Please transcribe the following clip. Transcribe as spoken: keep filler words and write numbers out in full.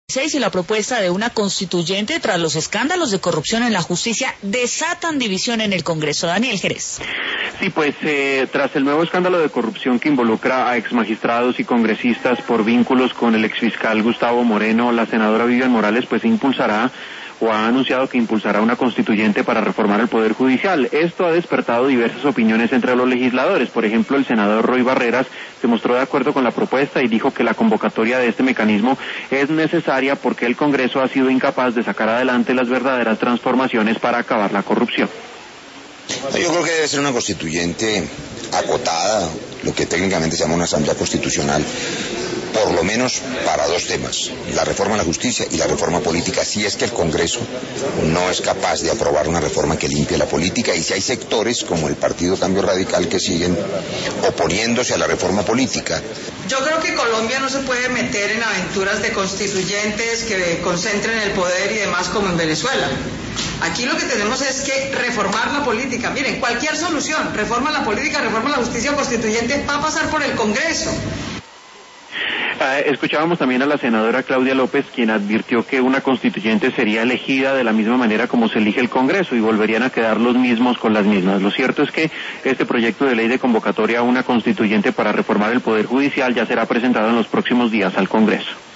seis y la propuesta de una constituyente tras los escándalos de corrupción en la justicia desatan división en el Congreso. Daniel Jerez. Sí, pues eh, tras el nuevo escándalo de corrupción que involucra a exmagistrados y congresistas por vínculos con el exfiscal Gustavo Moreno, la senadora Vivian Morales pues impulsará o ha anunciado que impulsará una constituyente para reformar el Poder Judicial. Esto ha despertado diversas opiniones entre los legisladores. Por ejemplo, el senador Roy Barreras se mostró de acuerdo con la propuesta y dijo que la convocatoria de este mecanismo es necesaria porque el Congreso ha sido incapaz de sacar adelante las verdaderas transformaciones para acabar la corrupción. Yo creo que debe ser una constituyente acotada, lo que técnicamente se llama una asamblea constitucional, por lo menos para dos temas, la reforma a la justicia y la reforma política, si es que el Congreso no es capaz de aprobar una reforma que limpie la política y si hay sectores como el Partido Cambio Radical que siguen oponiéndose a la reforma política. Yo creo que Colombia no se puede meter en aventuras de constituyentes que concentren el poder y demás como en Venezuela. Aquí lo que tenemos es que reformar la política. Miren, cualquier solución, reforma la política, reforma la justicia constituyente, va a pasar por el Congreso. Uh, escuchábamos también a la senadora Claudia López, quien advirtió que una constituyente sería elegida de la misma manera como se elige el Congreso y volverían a quedar los mismos con las mismas. Lo cierto es que este proyecto de ley de convocatoria a una constituyente para reformar el Poder Judicial ya será presentado en los próximos días al Congreso.